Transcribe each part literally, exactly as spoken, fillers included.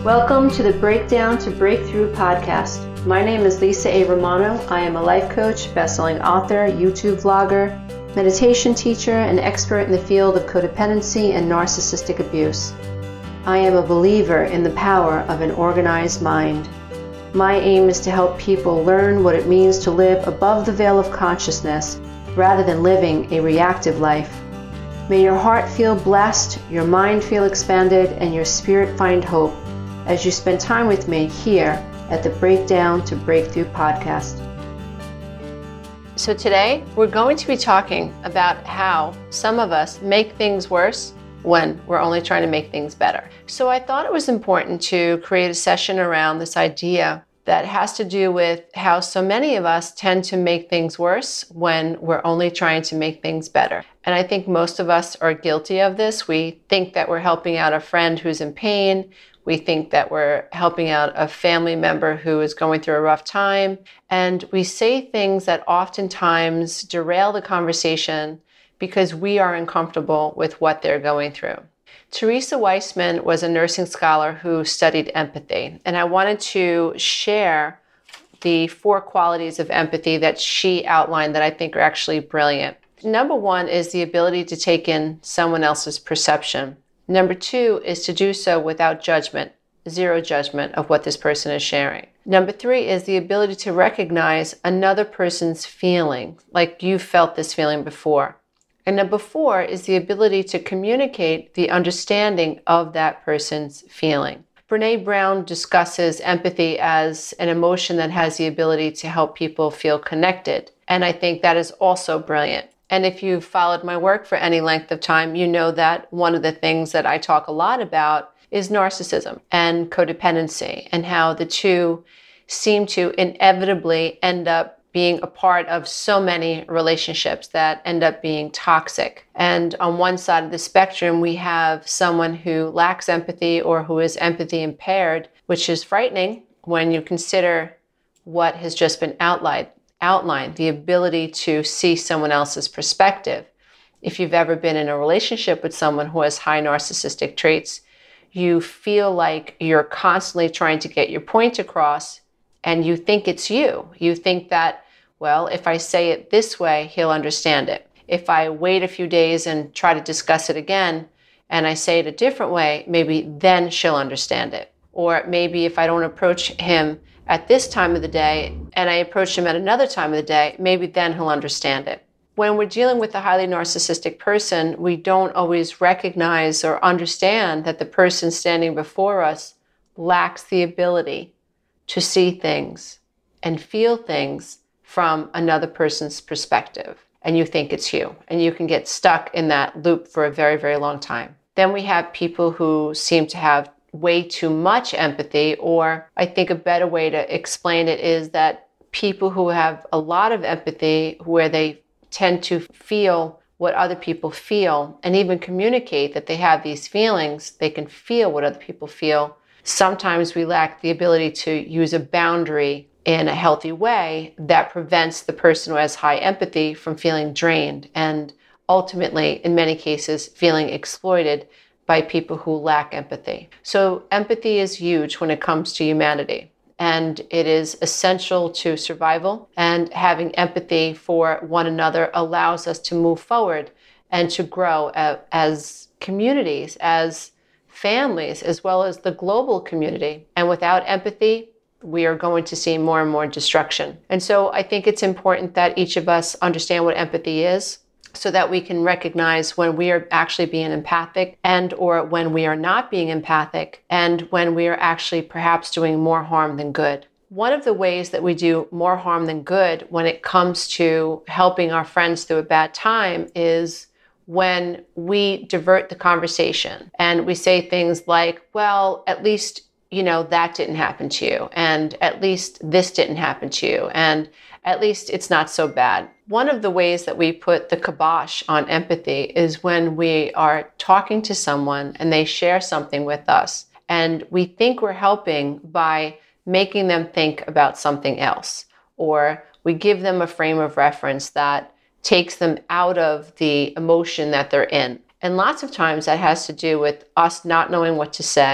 Welcome to the Breakdown to Breakthrough podcast. My name is Lisa A. Romano. I am a life coach, best-selling author, YouTube vlogger, meditation teacher, and expert in the field of codependency and narcissistic abuse. I am a believer in the power of an organized mind. My aim is to help people learn what it means to live above the veil of consciousness rather than living a reactive life. May your heart feel blessed, your mind feel expanded, and your spirit find hope as you spend time with me here at the Breakdown to Breakthrough podcast. So today we're going to be talking about how some of us make things worse when we're only trying to make things better. So I thought it was important to create a session around this idea that has to do with how so many of us tend to make things worse when we're only trying to make things better. And I think most of us are guilty of this. We think that we're helping out a friend who's in pain. We think that we're helping out a family member who is going through a rough time. And we say things that oftentimes derail the conversation because we are uncomfortable with what they're going through. Teresa Weissman was a nursing scholar who studied empathy. And I wanted to share the four qualities of empathy that she outlined that I think are actually brilliant. Number one is the ability to take in someone else's perception. Number two is to do so without judgment, zero judgment of what this person is sharing. Number three is the ability to recognize another person's feeling, like you felt this feeling before. And number four is the ability to communicate the understanding of that person's feeling. Brené Brown discusses empathy as an emotion that has the ability to help people feel connected. And I think that is also brilliant. And if you've followed my work for any length of time, you know that one of the things that I talk a lot about is narcissism and codependency and how the two seem to inevitably end up being a part of so many relationships that end up being toxic. And on one side of the spectrum, we have someone who lacks empathy or who is empathy impaired, which is frightening when you consider what has just been outlined. outline, the ability to see someone else's perspective. If you've ever been in a relationship with someone who has high narcissistic traits, you feel like you're constantly trying to get your point across and you think it's you. You think that, well, if I say it this way, he'll understand it. If I wait a few days and try to discuss it again and I say it a different way, maybe then she'll understand it. Or maybe if I don't approach him at this time of the day and I approach him at another time of the day, maybe then he'll understand it. When we're dealing with a highly narcissistic person, we don't always recognize or understand that the person standing before us lacks the ability to see things and feel things from another person's perspective. And you think it's you. And you can get stuck in that loop for a very, very long time. Then we have people who seem to have way too much empathy, or I think a better way to explain it is that people who have a lot of empathy, where they tend to feel what other people feel and even communicate that they have these feelings, they can feel what other people feel. Sometimes we lack the ability to use a boundary in a healthy way that prevents the person who has high empathy from feeling drained and ultimately, in many cases, feeling exploited by people who lack empathy. So empathy is huge when it comes to humanity, and it is essential to survival, and having empathy for one another allows us to move forward and to grow uh, as communities, as families, as well as the global community. And without empathy, we are going to see more and more destruction. And so I think it's important that each of us understand what empathy is, so that we can recognize when we are actually being empathic and or when we are not being empathic and when we are actually perhaps doing more harm than good. One of the ways that we do more harm than good when it comes to helping our friends through a bad time is when we divert the conversation and we say things like, well, at least, you know, that didn't happen to you, and at least this didn't happen to you, and at least it's not so bad. One of the ways that we put the kibosh on empathy is when we are talking to someone and they share something with us and we think we're helping by making them think about something else, or we give them a frame of reference that takes them out of the emotion that they're in. And lots of times that has to do with us not knowing what to say,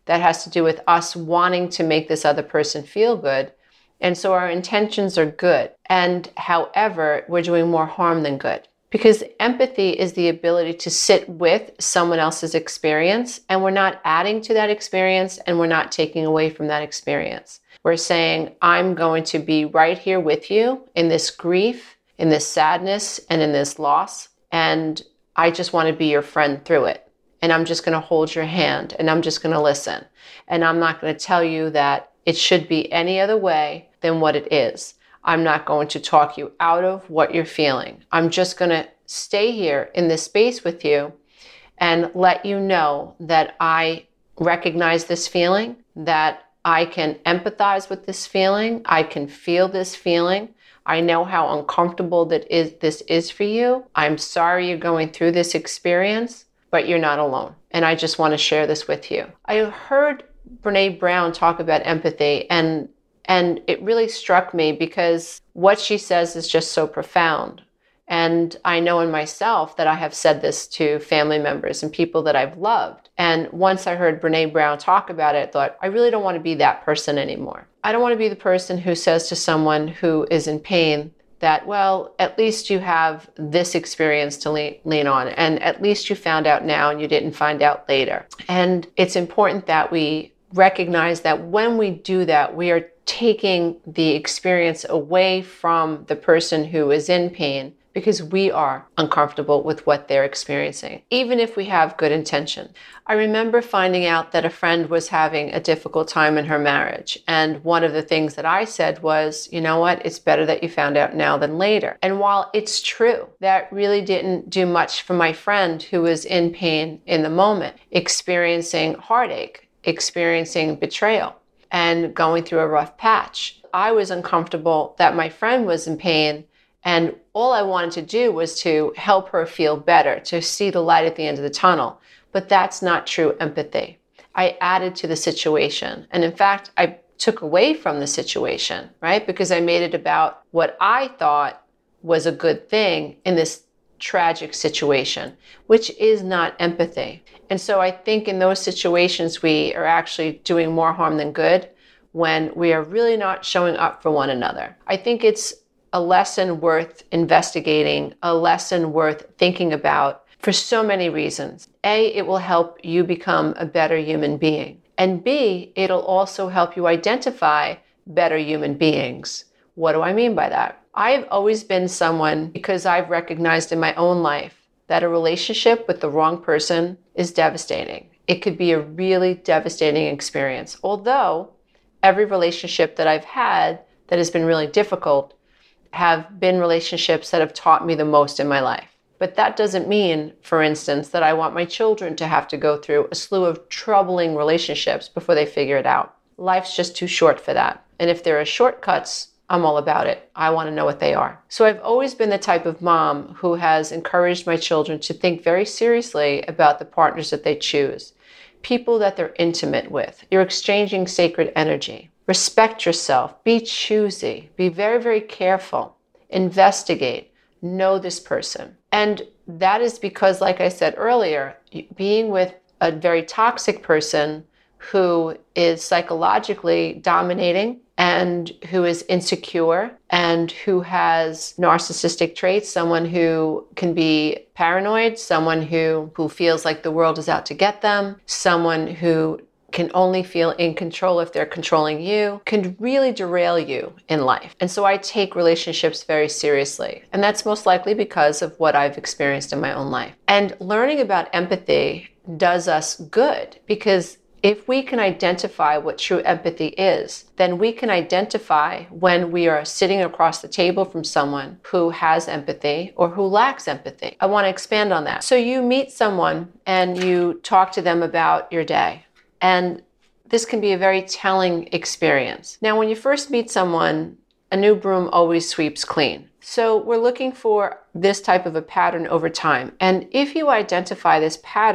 that has to do with us wanting to make this other person feel good. And so our intentions are good. And however, we're doing more harm than good. Because empathy is the ability to sit with someone else's experience, and we're not adding to that experience, and we're not taking away from that experience. We're saying, I'm going to be right here with you in this grief, in this sadness, and in this loss, and I just want to be your friend through it. And I'm just going to hold your hand, and I'm just going to listen. And I'm not going to tell you that it should be any other way than what it is. I'm not going to talk you out of what you're feeling. I'm just going to stay here in this space with you and let you know that I recognize this feeling, that I can empathize with this feeling, I can feel this feeling. I know how uncomfortable that is, this is for you. I'm sorry you're going through this experience, but you're not alone. And I just want to share this with you. I heard Brené Brown talk about empathy, and And it really struck me because what she says is just so profound. And I know in myself that I have said this to family members and people that I've loved. And once I heard Brené Brown talk about it, I thought, I really don't want to be that person anymore. I don't want to be the person who says to someone who is in pain that, well, at least you have this experience to lean, lean on, and at least you found out now and you didn't find out later. And it's important that we recognize that when we do that, we are taking the experience away from the person who is in pain because we are uncomfortable with what they're experiencing, even if we have good intention. I remember finding out that a friend was having a difficult time in her marriage. And one of the things that I said was, you know what, it's better that you found out now than later. And while it's true, that really didn't do much for my friend who was in pain in the moment, experiencing heartache, experiencing betrayal, and going through a rough patch. I was uncomfortable that my friend was in pain, and all I wanted to do was to help her feel better, to see the light at the end of the tunnel. But that's not true empathy. I added to the situation. And in fact, I took away from the situation, right? Because I made it about what I thought was a good thing in this tragic situation, which is not empathy. And so I think in those situations, we are actually doing more harm than good when we are really not showing up for one another. I think it's a lesson worth investigating, a lesson worth thinking about for so many reasons. A, it will help you become a better human being. And B, it'll also help you identify better human beings. What do I mean by that? I've always been someone, because I've recognized in my own life that a relationship with the wrong person is devastating. It could be a really devastating experience. Although every relationship that I've had that has been really difficult have been relationships that have taught me the most in my life. But that doesn't mean, for instance, that I want my children to have to go through a slew of troubling relationships before they figure it out. Life's just too short for that. And if there are shortcuts, I'm all about it. I want to know what they are. So I've always been the type of mom who has encouraged my children to think very seriously about the partners that they choose, people that they're intimate with. You're exchanging sacred energy. Respect yourself. Be choosy. Be very, very careful. Investigate. Know this person. And that is because, like I said earlier, being with a very toxic person who is psychologically dominating and who is insecure and who has narcissistic traits, someone who can be paranoid, someone who, who feels like the world is out to get them, someone who can only feel in control if they're controlling you, can really derail you in life. And so I take relationships very seriously. And that's most likely because of what I've experienced in my own life. And learning about empathy does us good, because if we can identify what true empathy is, then we can identify when we are sitting across the table from someone who has empathy or who lacks empathy. I want to expand on that. So you meet someone and you talk to them about your day. And this can be a very telling experience. Now, when you first meet someone, a new broom always sweeps clean. So we're looking for this type of a pattern over time. And if you identify this pattern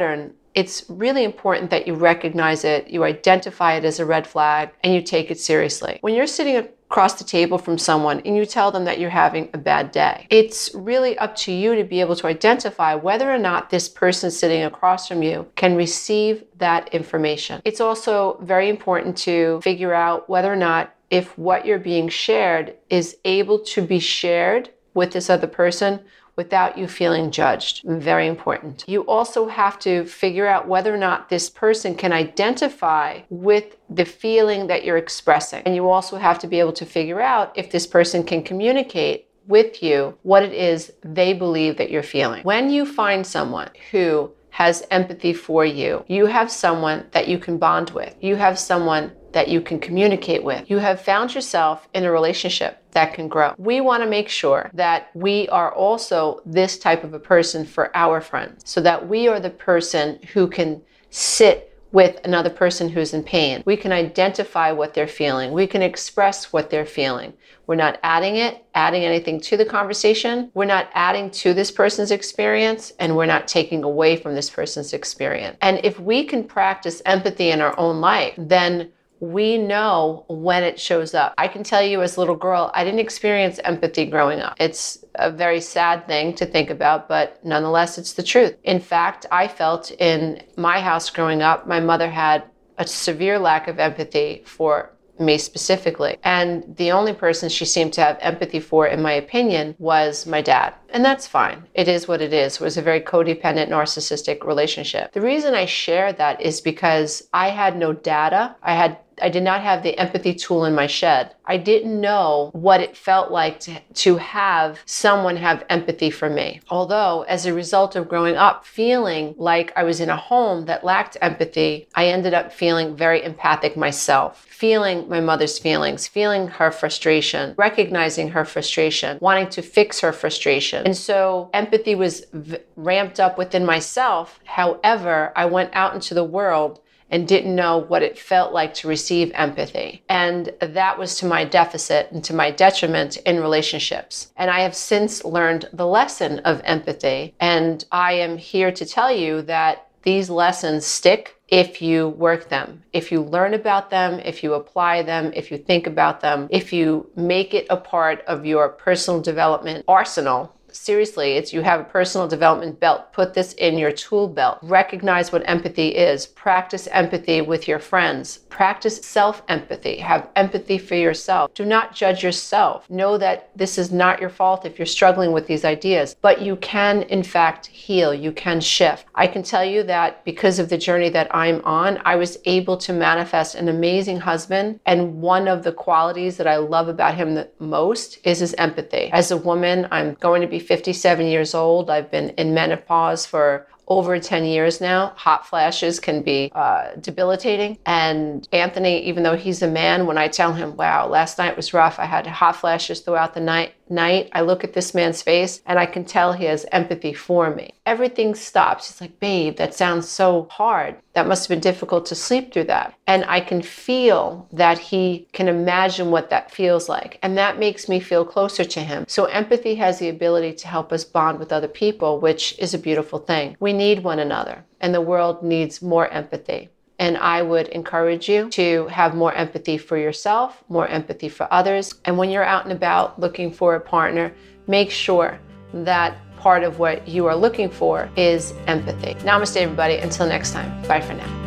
it's really important that you recognize it, you identify it as a red flag, and you take it seriously. When you're sitting across the table from someone and you tell them that you're having a bad day, it's really up to you to be able to identify whether or not this person sitting across from you can receive that information. It's also very important to figure out whether or not if what you're being shared is able to be shared with this other person without you feeling judged. Very important. You also have to figure out whether or not this person can identify with the feeling that you're expressing. And you also have to be able to figure out if this person can communicate with you what it is they believe that you're feeling. When you find someone who has empathy for you, you have someone that you can bond with. You have someone that you can communicate with. You have found yourself in a relationship that can grow. We want to make sure that we are also this type of a person for our friends, so that we are the person who can sit with another person who's in pain. We can identify what they're feeling. We can express what they're feeling. We're not adding it, adding anything to the conversation. We're not adding to this person's experience, and we're not taking away from this person's experience. And if we can practice empathy in our own life, then we know when it shows up. I can tell you as a little girl, I didn't experience empathy growing up. It's a very sad thing to think about, but nonetheless, it's the truth. In fact, I felt in my house growing up, my mother had a severe lack of empathy for me specifically. And the only person she seemed to have empathy for, in my opinion, was my dad. And that's fine. It is what it is. It was a very codependent, narcissistic relationship. The reason I share that is because I had no data. I had I did not have the empathy tool in my shed. I didn't know what it felt like to, to have someone have empathy for me. Although, as a result of growing up feeling like I was in a home that lacked empathy, I ended up feeling very empathic myself, feeling my mother's feelings, feeling her frustration, recognizing her frustration, wanting to fix her frustration. And so empathy was v- ramped up within myself. However, I went out into the world and didn't know what it felt like to receive empathy. And that was to my deficit and to my detriment in relationships. And I have since learned the lesson of empathy. And I am here to tell you that these lessons stick if you work them, if you learn about them, if you apply them, if you think about them, if you make it a part of your personal development arsenal. Seriously, it's you have a personal development belt. Put this in your tool belt. Recognize what empathy is. Practice empathy with your friends. Practice self-empathy. Have empathy for yourself. Do not judge yourself. Know that this is not your fault if you're struggling with these ideas, but you can, in fact, heal. You can shift. I can tell you that because of the journey that I'm on, I was able to manifest an amazing husband, and one of the qualities that I love about him the most is his empathy. As a woman, I'm going to be fifty-seven years old. I've been in menopause for over ten years now. Hot flashes can be uh, debilitating. And Anthony, even though he's a man, when I tell him, wow, last night was rough, I had hot flashes throughout the night, night, I look at this man's face and I can tell he has empathy for me. Everything stops. He's like, babe, that sounds so hard. That must have been difficult to sleep through that. And I can feel that he can imagine what that feels like. And that makes me feel closer to him. So empathy has the ability to help us bond with other people, which is a beautiful thing. We need one another, and the world needs more empathy. And I would encourage you to have more empathy for yourself, more empathy for others. And when you're out and about looking for a partner, make sure that part of what you are looking for is empathy. Namaste, everybody. Until next time. Bye for now.